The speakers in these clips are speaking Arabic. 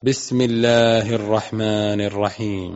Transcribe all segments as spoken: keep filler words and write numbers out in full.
بسم الله الرحمن الرحيم.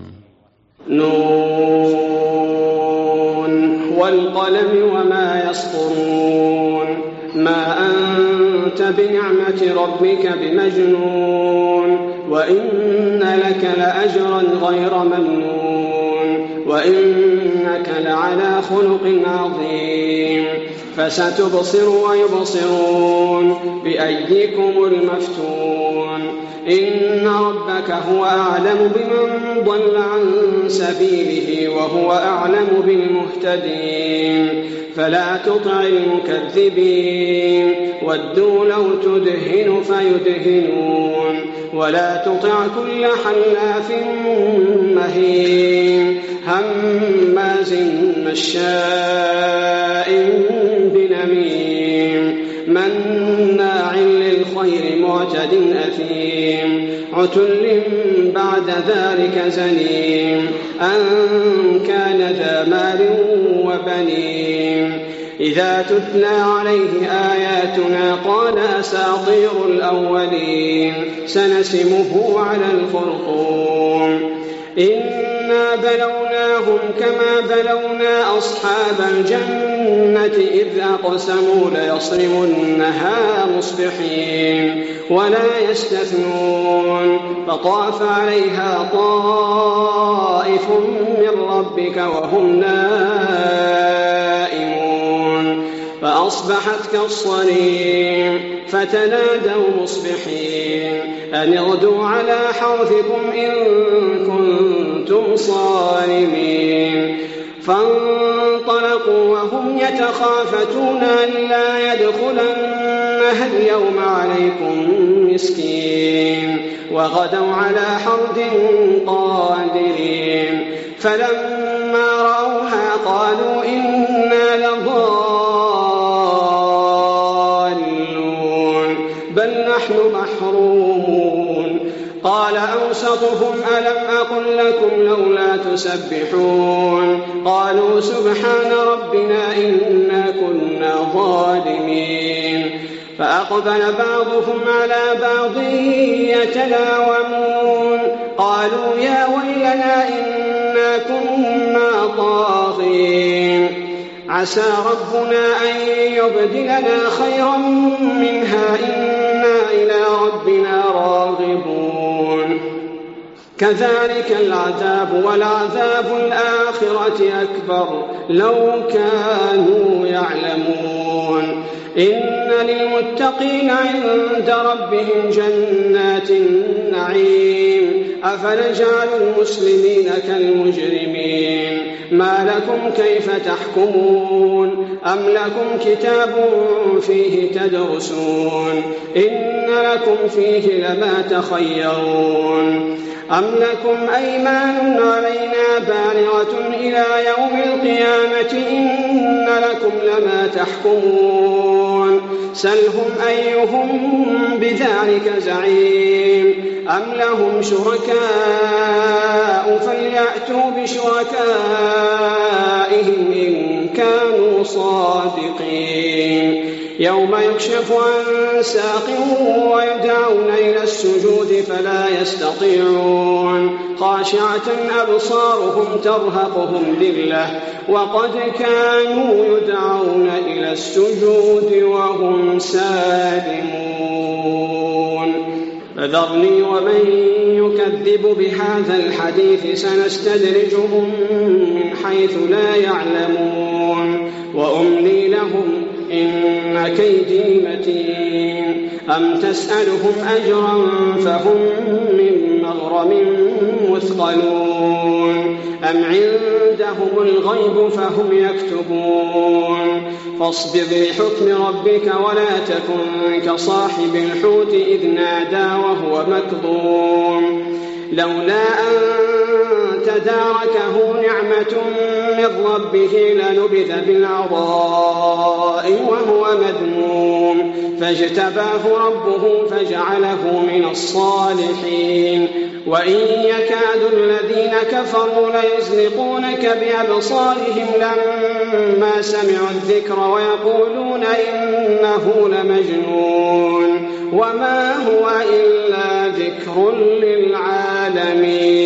نون والقلم وما يسطرون ما أنت بنعمة ربك بمجنون وإن لك لأجرا غير ممنون وإنك لعلى خلق عظيم فستبصر ويبصرون بأيكم المفتون إن ربك هو أعلم بمن ضل عن سبيله وهو أعلم بالمهتدين فلا تطع المكذبين ودوا لو تدهن فيدهنون ولا تطع كل حلاف مهين هماز مشاء بنميم مناع للخير معتد أثيم عتل بعد ذلك زنيم أن كان ذا مال وبنين إذا تتلى عليه آياتنا قال أساطير الأولين سنسمه على الخرطوم إنا بلوناهم كما بلونا أصحاب الجنة إذ أقسموا ليصرمنها مصبحين ولا يستثنون فطاف عليها طائف من ربك وهم نائمون فأصبحت كالصريم فتنادوا مصبحين أن اغدوا على حرثكم إن كنتم صارمين فانطلقوا وهم يتخافتون ألا يدخلنها اليوم عليكم مسكين وغدوا على حرد قادرين فلما رأوها قالوا إنا لضالون بل نحن محرومون قال أوسطهم ألم أقل لكم لولا تسبحون قالوا سبحان ربنا إنا كنا ظالمين فأقبل بعضهم على بعض يتلاومون قالوا يا ويلنا إنا كنا طاغين عسى ربنا أن يبدلنا خيرا منها إنا إلى ربنا راغبون كذلك العذاب ولعذاب الآخرة أكبر لو كانوا يعلمون إن للمتقين عند ربهم جنات النعيم أفنجعل المسلمين كالمجرمين ما لكم كيف تحكمون أم لكم كتاب فيه تدرسون إن لكم فيه لما تخيرون أم لكم أيمان علينا بالغة إلى يوم القيامة إن لكم لما تحكمون سلهم أيهم بذلك زعيم أم لهم شركاء فليأتوا بشركائهم إن كانوا صادقين يوم يكشف عن ساق ويدعون إلى السجود فلا يستطيعون خاشعة أبصارهم ترهقهم ذلة وقد كانوا يدعون إلى السجود وهم سالمون فذرني ومن يكذب بهذا الحديث سنستدرجهم من حيث لا يعلمون وأملي لهم إن كيدي متين أم تسألهم أجرا فهم من مغرم مثقلون أم عندهم الغيب فهم يكتبون فاصبر لحكم ربك ولا تكن كصاحب الحوت إذ نادى وهو مكظوم لولا أن تداركه نعمة من ربه لنبذ بالعراء وهو مذموم فاجتباه ربه فجعله من الصالحين وإن يكاد الذين كفروا ليزلقونك بأبصارهم لما سمعوا الذكر ويقولون إنه لمجنون وما هو إلا ذكر للعالمين.